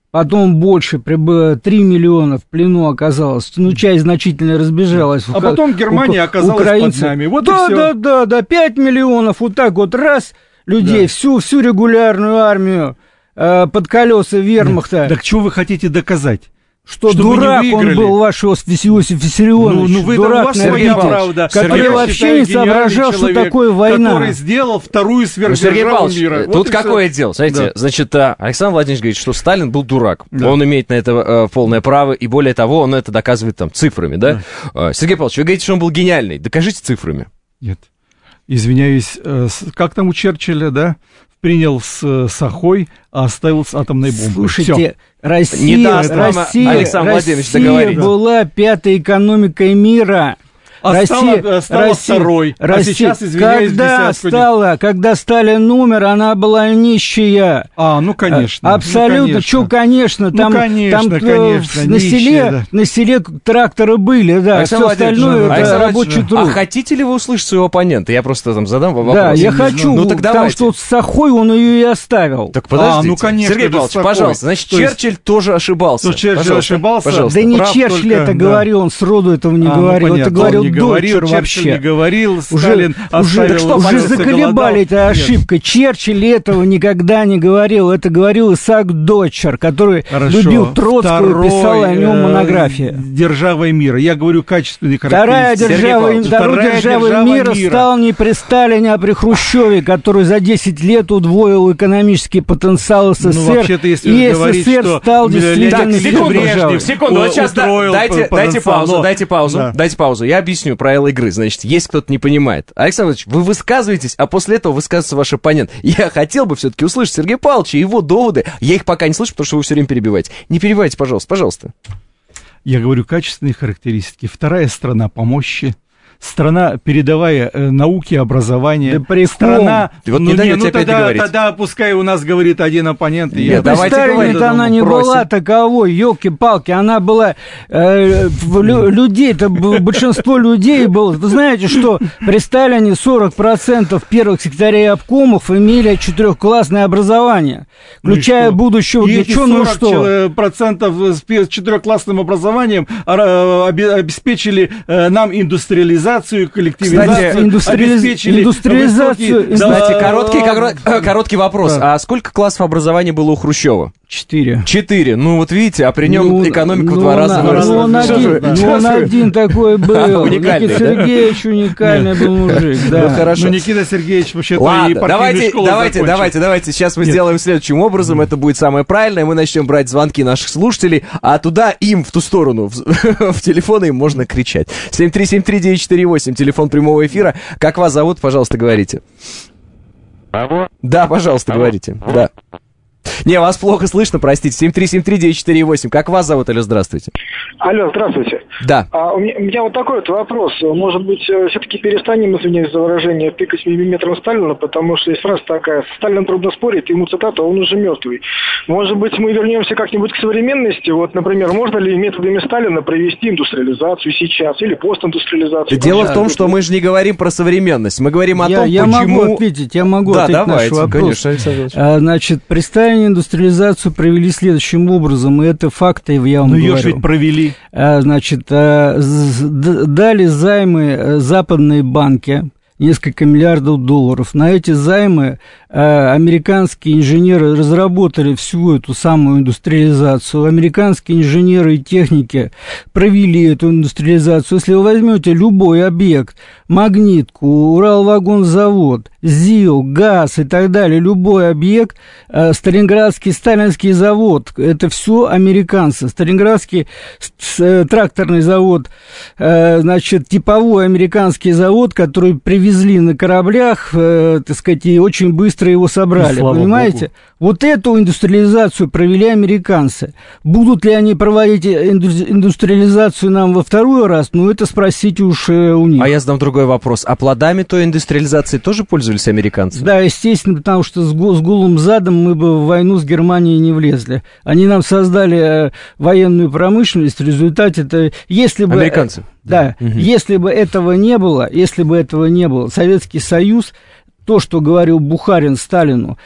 потом больше, три миллиона в плену оказалось, ну, часть значительно разбежалась. А потом Германия оказалась украинцы. под нами. Вот да, и все. да, да, да, пять миллионов, вот так вот, раз, людей, да. всю, всю регулярную армию э, под колеса вермахта. Да, так что вы хотите доказать? Что Чтобы дурак он был, ваш Иосиф Виссарионович, ну, ну, дурак на правда, который Сергей вообще не соображал, что такое война. Который сделал вторую сверхдержаву мира. Вот тут какое все. Дело, знаете, да. значит, Александр Владимирович говорит, что Сталин был дурак, да. он имеет на это э, полное право, и более того, он это доказывает там цифрами, да? да. Сергей Павлович, вы говорите, что он был гениальный, докажите цифрами. Нет, извиняюсь, э, как там у Черчилля, да? Принял с Сахой, а оставил с атомной бомбой. Слушайте, Всё. Россия, не даст Россия, Александр Владимирович договорить. была пятой экономикой мира. А Россия, стала, стала Россия, второй, Россия, а сейчас, извиняюсь, когда десятку. стала, когда Сталин умер, она была нищая. А, ну, конечно. Абсолютно, ну, конечно. что, конечно, там, ну, конечно, там конечно, на, нищая, селе, да. на селе тракторы были, да, все остальное, это рабочий труд. А хотите ли вы услышать своего оппонента? Я просто там задам вопрос. Да, я хочу, ну, так потому что с Сахой он ее и оставил. Так подождите. А, ну, конечно, Сергей Павлович, пожалуйста, значит, То Черчилль есть... тоже ошибался. То Черчилль пожалуйста, ошибался? Пожалуйста. Да не Прав Черчилль только, это да. говорил, он сроду этого не а, говорил, ну, это говорил Дойчер вообще. Не говорил, Уже, уже, что, уже заколебали эта ошибка. Нет. Черчилль этого никогда не говорил. Это говорил Исаак Дойчер, который Хорошо. любил Троцкого и писал о нем монографии. Державой мира. Я говорю качественный Вторая держава, второй державой мира, мира стал не при Сталине, а при Хрущеве, который за десять лет удвоил экономический потенциал СССР. Ну, вообще-то, если и говорить, СССР стал действительно... Секунду, секунду, вот сейчас дайте, дайте паузу, дайте паузу, да. дайте паузу. Я объясню правила игры. Значит, есть кто-то не понимает. Александр Владимирович, вы высказываетесь, а после этого высказывается ваш оппонент. Я хотел бы все-таки услышать Сергея Павловича и его доводы. Я их пока не слышу, потому что вы все время перебиваете. Не перебивайте, пожалуйста, пожалуйста. Я говорю качественные характеристики. Вторая страна по мощи. Страна, передовая э, науки, образование. Да страна... Вот ну, не дайте ну, опять тогда, договорить. тогда пускай у нас говорит один оппонент. Нет, я... давайте говорить. Она не просим. Была таковой, елки-палки. Она была... Э, лю, людей-то, большинство людей было... Вы знаете, что при Сталине сорок процентов первых секретарей обкомов имели четырехклассное образование, включая ну будущего ученого. сорок процентов с четырехклассным образованием обеспечили нам индустриализацию, коллективизацию, кстати, индустриализ... индустриализацию. Высокие... Кстати, да... короткий, кор... короткий вопрос. Да. А сколько классов образования было у Хрущева? Четыре. Четыре. Ну, вот видите, а при нем ну, экономика ну, в два ну, раза выросла. Ну, он один, да. ну, он один такой был. Уникальный, Никита да? Сергеевич уникальный был мужик. Да. Ну, хорошо. Ну, Никита Сергеевич вообще-то Ладно, и партийную давайте, школу давайте, закончил. давайте, давайте. Сейчас мы Нет. сделаем следующим образом. Это будет самое правильное. Мы начнем брать звонки наших слушателей, а туда им, в ту сторону, в, в телефоны им можно кричать. семь три семь три девять четыре восемь, телефон прямого эфира. Как вас зовут, пожалуйста, говорите. Алло? Да, пожалуйста, Алло. говорите. Алло. Да. Не, вас плохо слышно, простите. семь три семь три девять четыре восемь. Как вас зовут? Алло, здравствуйте. Алло, здравствуйте. Да. А, у, меня, у меня вот такой вот вопрос. Может быть, все-таки перестанем, извиняюсь за выражение, тыкать миллиметром Сталина, потому что есть фраза такая: Сталин трудно спорить, ему цитата, он уже мертвый. Может быть, мы вернемся как-нибудь к современности? Вот, например, можно ли методами Сталина провести индустриализацию сейчас или постиндустриализацию? Дело в том, что мы же не говорим про современность. Мы говорим о я, том, я почему... могу ответить, я могу да, ответить на давайте, ваш вопрос. Конечно, Александр а, значит, при Сталине индустриализацию провели следующим образом, и это факты, я вам Но говорю. ее же ведь провели. А, значит, а, дали займы западные банки, несколько миллиардов долларов. На эти займы э, американские инженеры разработали всю эту самую индустриализацию. Американские инженеры и техники провели эту индустриализацию. Если вы возьмете любой объект, Магнитку, Уралвагонзавод, ЗИЛ, ГАЗ и так далее, любой объект, э, Сталинградский сталинский завод, это все американцы. Сталинградский с, э, тракторный завод, э, значит, типовой американский завод, который привез везли на кораблях, э, так сказать, и очень быстро его собрали, понимаете? Богу. Вот эту индустриализацию провели американцы. Будут ли они проводить индустриализацию нам во второй раз? Ну, это спросите уж э, у них. А я задам другой вопрос. А плодами той индустриализации тоже пользовались американцы? Да, естественно, потому что с, с голым задом мы бы в войну с Германией не влезли. Они нам создали э, военную промышленность, в результате-то, если бы... Американцы? Да, угу. Если бы этого не было, если бы этого не было, Советский Союз то, что говорил Бухарин Сталину,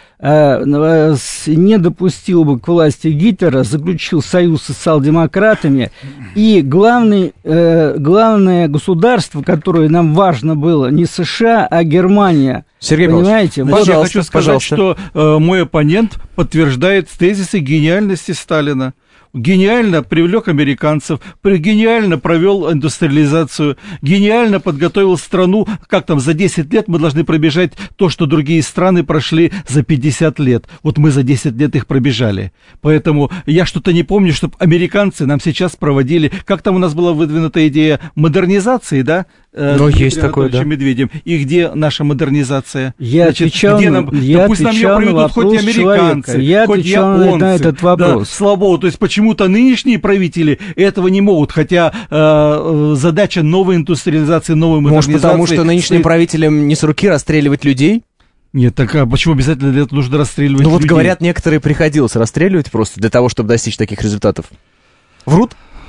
не допустил бы к власти Гитлера, заключил союз с социал-демократами, и главный, главное государство, которое нам важно было, не США, а Германия. Сергей понимаете? Значит, я хочу сказать, пожалуйста. что э, мой оппонент подтверждает тезисы гениальности Сталина. Гениально привлек американцев, гениально провел индустриализацию, гениально подготовил страну, как там, за десять лет мы должны пробежать то, что другие страны прошли за пятьдесят лет. Вот мы за десять лет их пробежали. Поэтому я что-то не помню, чтобы американцы нам сейчас проводили, как там у нас была выдвинута идея модернизации, да? Ну, есть такое, да. Медведем. И где наша модернизация? Я Значит, отвечал, где нам, я пусть нам ее проведут хоть и американцы, я хоть японцы. На этот вопрос. Да, слава богу, то есть почему-то нынешние правители этого не могут, хотя э, задача новой индустриализации, новой модернизации... Может, потому что нынешним стоит... правителям не с руки расстреливать людей? Нет, так а почему обязательно для этого нужно расстреливать ну, людей? Ну вот говорят, некоторые приходилось расстреливать просто для того, чтобы достичь таких результатов. Врут?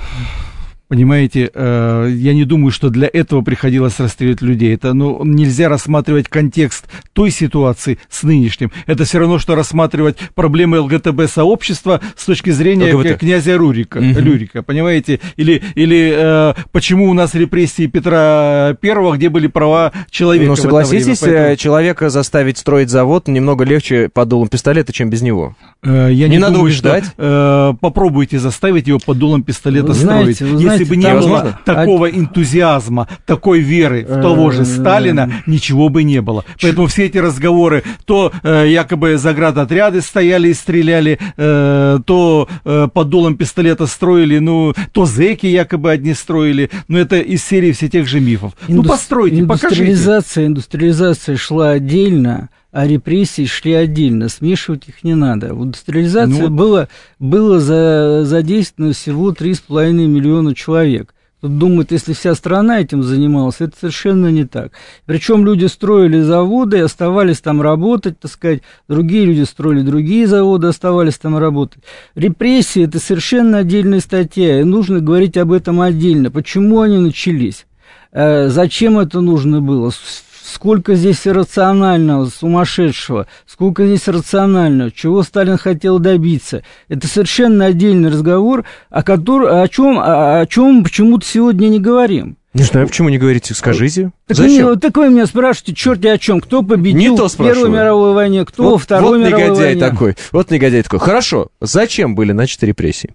Понимаете, э, я не думаю, что для этого приходилось расстреливать людей. Это, ну, нельзя рассматривать контекст той ситуации с нынешним. Это все равно, что рассматривать проблемы ЛГТБ-сообщества с точки зрения ЛГБТ. Князя Рурика, угу. Люрика, понимаете? Или, или э, почему у нас репрессии Петра Первого, где были права человека. Ну, согласитесь, Поэтому... человека заставить строить завод немного легче под дулом пистолета, чем без него. Э, я не, не надо думаю, убеждать. Что, э, попробуйте заставить его под дулом пистолета вы строить. Знаете, вы знаете, Если бы не было такого энтузиазма, такой веры в того же Сталина, ничего бы не было. Поэтому все эти разговоры, то э, якобы заградотряды стояли и стреляли, э, то э, под дулом пистолета строили, ну, то зэки якобы одни строили, но это из серии все тех же мифов. Инду... Ну, постройте, индустриализация, покажите. Индустриализация шла отдельно, а репрессии шли отдельно, смешивать их не надо. В индустриализации ну, было, было за, задействовано всего три с половиной миллиона человек. Тут думают, если вся страна этим занималась, это совершенно не так. Причем люди строили заводы, оставались там работать, так сказать, другие люди строили другие заводы, оставались там работать. Репрессии – это совершенно отдельная статья, и нужно говорить об этом отдельно. Почему они начались? Зачем это нужно было? Сколько здесь иррационального, сумасшедшего, сколько здесь рационального, чего Сталин хотел добиться. Это совершенно отдельный разговор, о, котором, о чем, о, о чем почему-то сегодня не говорим. Не знаю, почему не говорите, скажите. Так, Зачем? Вы, так вы меня спрашиваете, черт о чем, кто победил в Первой мировой войне, кто вот, во Второй вот мировой негодяй войне. Такой, вот негодяй такой. Хорошо, зачем были начаты репрессии?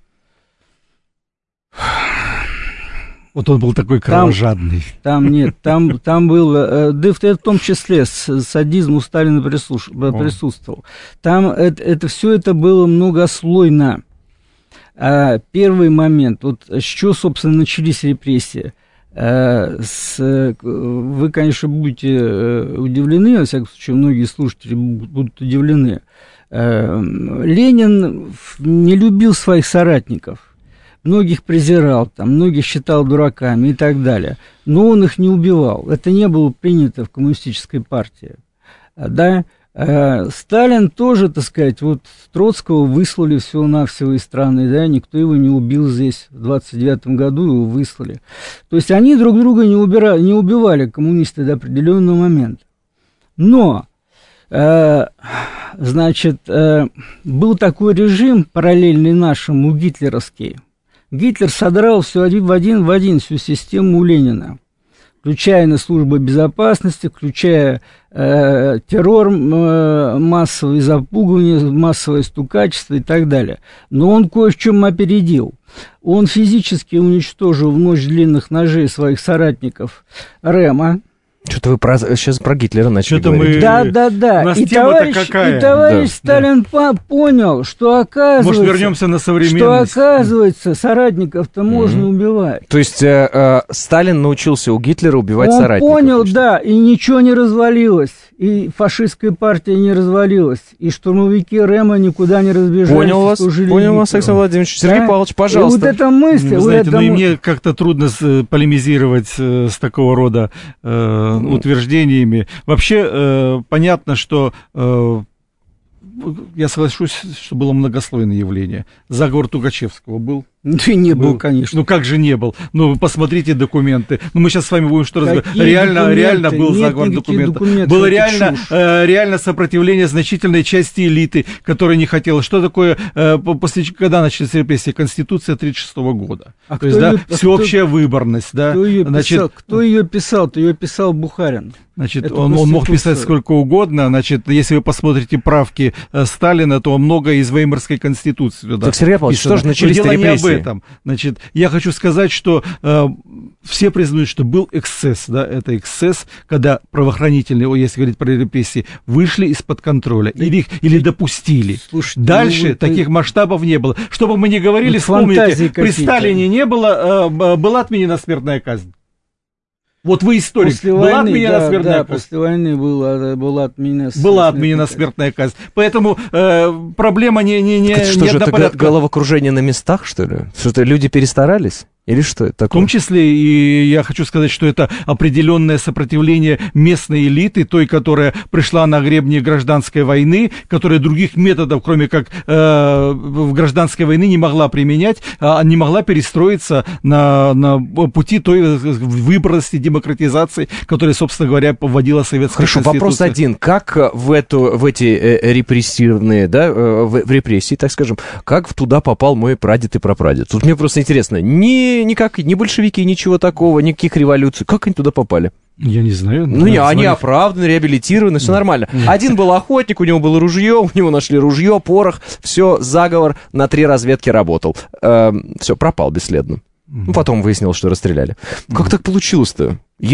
Вот он был такой кровожадный. Там, там нет, там, там было, да в том числе садизм у Сталина присуш, присутствовал. Там это, это, все это было многослойно. А первый момент, вот с чего, собственно, начались репрессии? А, с, вы, конечно, будете удивлены, во всяком случае, многие слушатели будут удивлены. А, Ленин не любил своих соратников. Многих презирал, там, многих считал дураками и так далее. Но он их не убивал. Это не было принято в коммунистической партии. Да? Сталин тоже, так сказать, вот Троцкого выслали всего-навсего из страны, да, никто его не убил здесь, в двадцать девятом году его выслали. То есть они друг друга не, убирали, не убивали, коммунисты, до определенного момента. Но, э, значит, э, был такой режим, параллельный нашему, гитлеровский. Гитлер содрал все один в один в один всю систему у Ленина, включая на службу безопасности, включая э, террор, э, массовое запугивание, массовое стукачество и так далее. Но он кое в чем опередил. Он физически уничтожил в ночь длинных ножей своих соратников Рема. Что-то вы про, сейчас про Гитлера начали Что-то говорить. Мы... Да, да, да. И товарищ, какая? и товарищ да, Сталин да. понял, что оказывается... Может, вернемся на современность? Что оказывается, соратников-то mm-hmm. можно убивать. То есть э, э, Сталин научился у Гитлера убивать Он соратников? Он понял, да, и ничего не развалилось. И фашистская партия не развалилась. И штурмовики Рема никуда не разбежались. Понял вас, понял вас, Александр Владимирович. Сергей да? Павлович, пожалуйста. И вот эта мысль... Вы знаете, вот ну это... и мне как-то трудно с, полемизировать э, с такого рода э, mm. утверждениями. Вообще, э, понятно, что... Э, я соглашусь, что было многослойное явление. Заговор Тухачевского был. Ну, и не был, Ну, конечно. Ну, как же не был? Ну, вы посмотрите документы. Ну, мы сейчас с вами будем что разговаривать. Какие Реально, документы? реально был Нет заговор никаких документов. документов, Было это реально, чушь. э, реально сопротивление значительной части элиты, которая не хотела. Что такое, э, по- после, когда начались репрессии? Конституция тридцать шестого года. А То есть, кто да, её- а всеобщая выборность, да. Кто ее Значит, писал? Кто ее писал-то? Ее писал Бухарин. Значит, Эту он, он мог Конституцию. писать сколько угодно. Значит, если вы посмотрите правки э, Сталина, то много из Веймарской конституции туда Так, Сергей Павлович, писано. что же начались Но дело не репрессии? об этом. Значит, я хочу сказать, что э, все признают, что был эксцесс, да, это эксцесс, когда правоохранительные, о, если говорить про репрессии, вышли из-под контроля или их или допустили. Слушайте, Дальше ну, вы- таких масштабов не было. Чтобы мы не говорили, Вот фантазии вспомните, при какие-то. Сталине не было, э, б- была отменена смертная казнь. Вот вы историк. После Была войны, отменена да, смертная да, казнь? после войны была, была отменена Была отменена смертная казнь. Поэтому э, проблема не, не, не, Так это что не же, это го- однопорядка. головокружение на местах, что ли? Что-то люди перестарались? Или что это В такое? том числе, и я хочу сказать, что это определенное сопротивление местной элиты, той, которая пришла на гребни гражданской войны, которая других методов, кроме как э, в гражданской войны, не могла применять, а не могла перестроиться на, на пути той выборности, демократизации, которая, собственно говоря, вводила советская Хорошо, конституция. вопрос один. Как э, в, эту, в эти э, репрессивные, да, э, в, в репрессии, так скажем, как туда попал мой прадед и прапрадед? Тут мне просто интересно, ни, никак, ни большевики, ничего такого, никаких революций, как они туда попали? Я не знаю. Ну, не, они назвали- оправданы, реабилитированы, все нормально. Один был охотник, у него было ружье, у него нашли ружье, порох, все, заговор на три разведки работал. Все, пропал бесследно. Ну, потом выяснилось, что расстреляли. Как так получилось-то?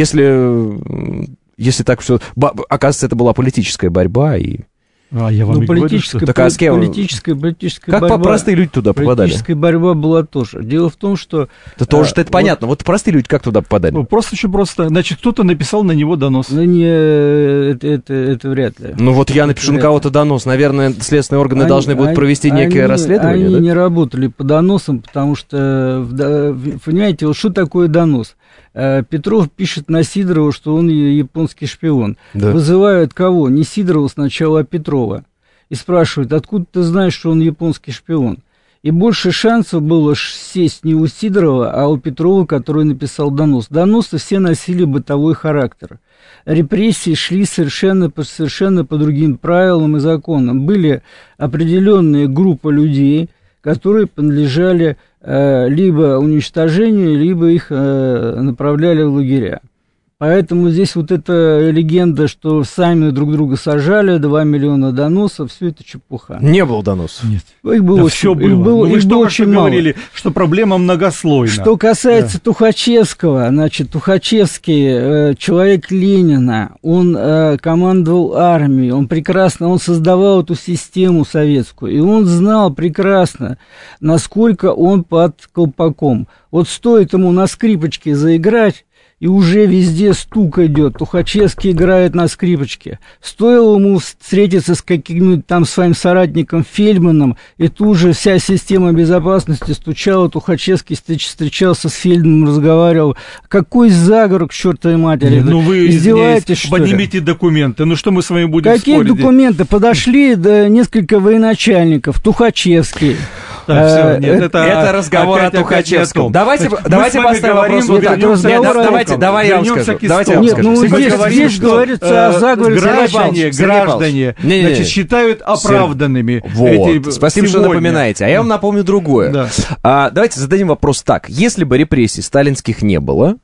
Если, если так все... Оказывается, это была политическая борьба, и... А, я вам Ну, и говорю, политическая, что- Так, а с кем? политическая, политическая Как борьба... простые люди туда попадали? Политическая борьба была тоже. Дело в том, что... Да тоже а, это понятно. Вот простые люди как туда попадали? Ну, Просто очень просто. Значит, кто-то написал на него донос. Ну, не, это, это, это вряд ли. Ну вот я напишу на кого-то донос. Наверное, следственные органы Они- должны будут они- провести некое они- расследование, Они да? не работали по доносам, потому что, в до- в- понимаете, вот что такое донос? Э, Петров пишет на Сидорова, что он я- японский шпион. Да. Вызывают кого? Не Сидорова сначала, а Петрова. И спрашивают, откуда ты знаешь, что он японский шпион? И больше шансов было ш- сесть не у Сидорова, а у Петрова, который написал донос. Доносы все носили бытовой характер. Репрессии шли совершенно по, совершенно по другим правилам и законам. Были определенные группы людей, которые принадлежали э, либо уничтожению, либо их э, направляли в лагеря. Поэтому здесь вот эта легенда, что сами друг друга сажали, два миллиона доносов, все это чепуха. Не было доносов. Нет. Их было, Да очень, все их было. было, Ну, вы их же было только что очень мало. говорили, что проблема многослойна. Что касается Тухачевского, значит, Тухачевский, э, человек Ленина, он э, командовал армией, он прекрасно, он создавал эту систему советскую, и он знал прекрасно, насколько он под колпаком. Вот стоит ему на скрипочке заиграть, и уже везде стук идет. Тухачевский играет на скрипочке. Стоило ему встретиться с каким-нибудь там своим соратником Фельдманом, и тут же вся система безопасности стучала. Тухачевский встреч- встречался с Фельдманом, разговаривал. Какой заговор, к чертовой матери? Ну вы издеваетесь, что ли? поднимите документы. Ну что мы с вами будем Какие спорить? документы? Подошли да, несколько военачальников. Тухачевский. Так, всё, Э, нет, это- Это разговор опять- о опять Тухачевском. не о том. Давайте, Значит, давайте мы с вами поставим говорим, вопрос вот так. вернемся Нет, к да- истокам. давайте, давай я вам Вернемся скажу. к Давайте я вам Нет, скажу. ну, Сергей здесь- Павлович, здесь что, говорится э, о заговоре Сергей Павлович, Граждане, Сергей граждане, Павлович. Не-не-не. значит, считают оправданными. Вот, эти спасибо, что сегодня. напоминаете. А я вам напомню другое. Да. А, давайте зададим вопрос так. Если бы репрессий сталинских не было,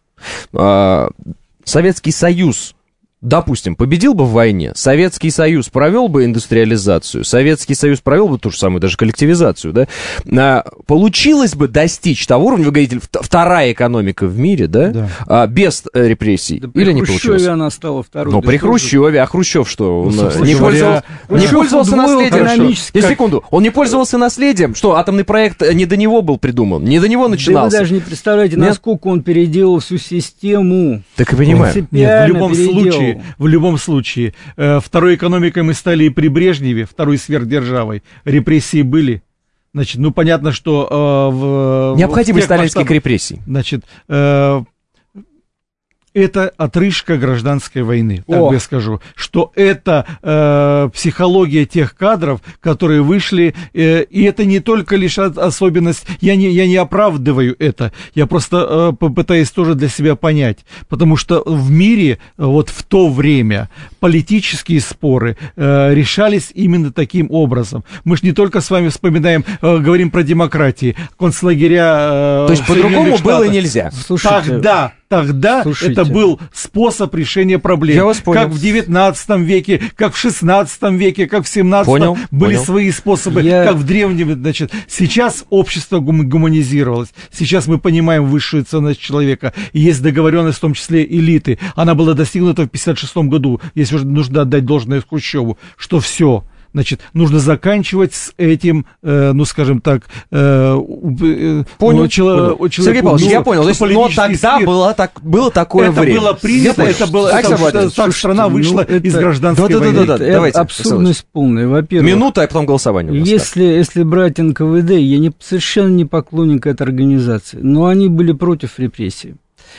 а, Советский Союз, допустим, победил бы в войне, Советский Союз провел бы индустриализацию, Советский Союз провел бы ту же самую даже коллективизацию, да, а, получилось бы достичь того уровня, вы говорите, вт- вторая экономика в мире, да, Да. А, без э, репрессий, Да при или не Хрущеве получилось? она стала второй. Ну, Да при что же- Хрущеве, а Хрущев что, он Ну, э, собственно не, говоря, пользовался, не Хрущев пользовался удвоил наследием? экономически- И секунду, он не пользовался наследием? Что, атомный проект не до него был придуман? Не до него Да вы начинался? даже не представляете, Нет? насколько он переделал всю систему. Так и понимаю. Нет, в Принципиально любом переделал. случае, в любом случае, э, второй экономикой мы стали и при Брежневе, второй сверхдержавой. Репрессии были. Значит, ну понятно, что э, в Необходимость в тех сталинских масштабах- репрессий. Значит, э, это отрыжка гражданской войны, так О. бы я скажу, что это э, психология тех кадров, которые вышли, э, и это не только лишь особенность, я не, я не оправдываю это, я просто э, попытаюсь тоже для себя понять, потому что в мире вот в то время политические споры э, решались именно таким образом. Мы же не только с вами вспоминаем, э, говорим про демократии, концлагеря. Э, То есть по-другому было нельзя. Слушайте, Тогда, тогда слушайте. это был способ решения проблем. Я вас понял. Как в девятнадцатом веке, как в шестнадцатом веке, как в семнадцатом Понял, были понял. свои способы, Я- как в древнем. Значит, сейчас общество гум- гуманизировалось. Сейчас мы понимаем высшую ценность человека. И есть договоренность, в том числе элиты. Она была достигнута в пятьдесят шестом году, если уже нужно отдать должное Хрущеву, что все. Значит, нужно заканчивать с этим, э, ну, скажем так, э, э, Понял, ну, чело- понял. человеку, Сергей Павлович, ну, я понял. То есть, но политический тогда спирт. было, так, было такое Это время. было принято, Я это понял. было, Александр это, Владимирович, так страна слушайте, вышла ну, это- из гражданской Да-да-да-да-да. войны. Это Давайте, абсурдность полная. Во-первых, минута, а потом голосование у нас. Если, если брать эн ка вэ дэ, я не, совершенно не поклонник этой организации, но они были против репрессий.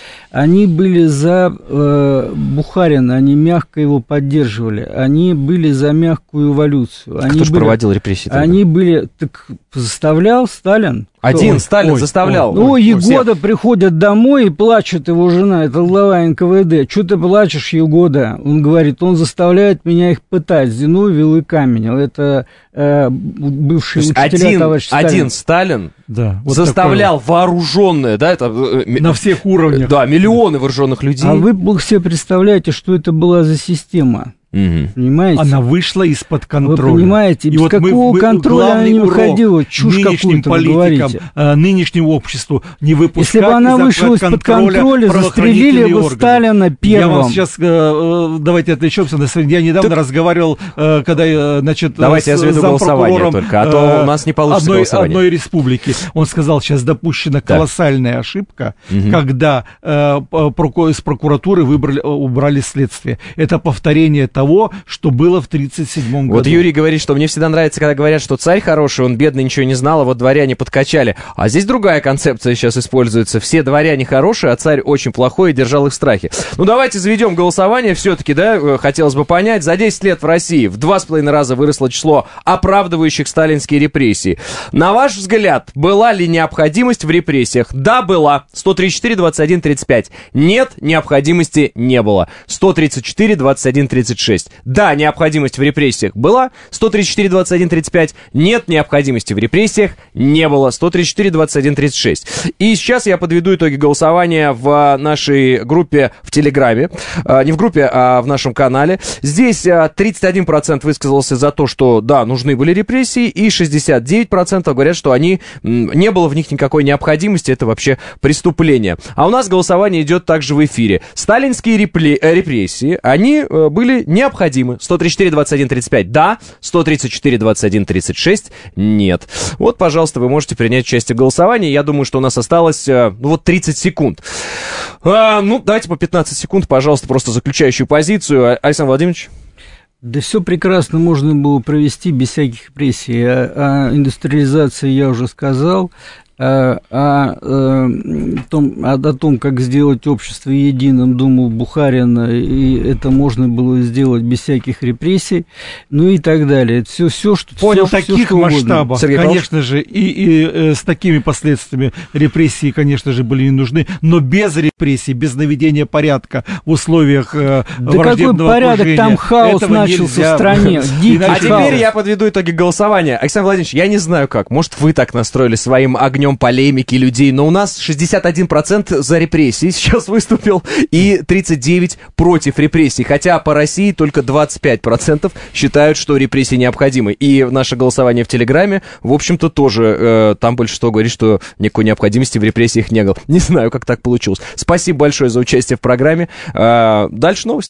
Они были за э, Бухарина, они мягко его поддерживали, они были за мягкую эволюцию. А Они кто же были, проводил репрессии тогда? Они были, так заставлял Сталин? Один Кто? Сталин Ой, заставлял. Ну, Ой, Егода приходят домой и плачет его жена, это глава эн ка вэ дэ. Что ты плачешь, Егода? Он говорит, он заставляет меня их пытать. Зиновьев и Каменев. Это э, бывшие То есть учителя один, товарища Сталина. один Сталин Да, вот заставлял вооруженное, да, это... э, такое. ми- На всех уровнях. Да, миллионы вооруженных людей. А вы себе представляете, что это была за система? Мгм. Понимаете? Она вышла из-под контроля. Вы понимаете, И без вот мы- какого мы- контроля она главный не урок выходила? Чушь нынешним какую-то вы политикам, говорите. э, нынешнему обществу не выпускать Если бы она из-под вышла из-под контроля, застрелили правоохранительные бы органы. Сталина первым. Я вам сейчас, э, э, давайте отвлечемся. на свой- Я недавно разговаривал, э, когда, э, значит, Давайте я с заведу голосование зампрокурором, только, а то э, у нас не получится одной, голосование. одной республики. Он сказал, сейчас допущена колоссальная ошибка, Мгм. когда э, проку- из прокуратуры выбрали, э, убрали следствие. Это повторение того, что было в тридцать седьмом году. Вот Юрий говорит, что мне всегда нравится, когда говорят, что царь хороший, он бедный, ничего не знал, а вот дворяне подкачали. А здесь другая концепция сейчас используется. Все дворяне хорошие, а царь очень плохой и держал их в страхе. Ну, давайте заведем голосование все-таки, да, э, хотелось бы понять. За десять лет в России в два с половиной раза выросло число оправдывающих сталинские репрессии. На ваш взгляд, была ли необходимость в репрессиях? Да, была. сто тридцать четыре, двадцать один, тридцать пять. Нет, необходимости не было. сто тридцать четыре, двадцать один, тридцать шесть. Да, необходимость в репрессиях была. сто тридцать четыре, двадцать один, тридцать пять. Нет, необходимости в репрессиях не было. сто тридцать четыре, двадцать один, тридцать шесть. И сейчас я подведу итоги голосования в нашей группе в Телеграме. А, не в группе, а в нашем канале. Здесь а, тридцать один процент высказался за то, что да, нужны были репрессии, и шестьдесят девять процентов говорят, что они, м, не было в них никакой необходимости, это вообще преступление. А у нас голосование идет также в эфире. Сталинские репле- э, репрессии, они э, были необходимы. сто тридцать четыре, двадцать один, тридцать пять да, сто тридцать четыре, двадцать один, тридцать шесть нет. Вот, пожалуйста, вы можете принять участие в голосовании. Я думаю, что у нас осталось, э, ну вот, тридцать секунд. А, ну, давайте по пятнадцать секунд, пожалуйста, просто заключающую позицию. Александр Владимирович? Да все прекрасно можно было провести без всяких репрессий. О, о индустриализации я уже сказал. О, о, о, том, о, о том, как сделать общество единым, думал Бухарин, и это можно было сделать без всяких репрессий, ну и так далее. Это все, все, что, Понял, в все, таких все, что масштабах, Сергей конечно же, и, и э, с такими последствиями репрессии, конечно же, были не нужны, но без репрессий, без наведения порядка в условиях э, Да враждебного какой порядок, окружения, там хаос этого начался нельзя. в стране, дикий А хаос. теперь я подведу итоги голосования. Александр Владимирович, я не знаю как, может, вы так настроили своим огнем полемики людей, но у нас шестьдесят один процент за репрессии сейчас выступил и тридцать девять процентов против репрессий, хотя по России только двадцать пять процентов считают, что репрессии необходимы. И наше голосование в Телеграме, в общем-то, тоже, э, там большинство говорит, что никакой необходимости в репрессиях не было. Не знаю, как так получилось. Спасибо большое за участие в программе. Э, дальше новости.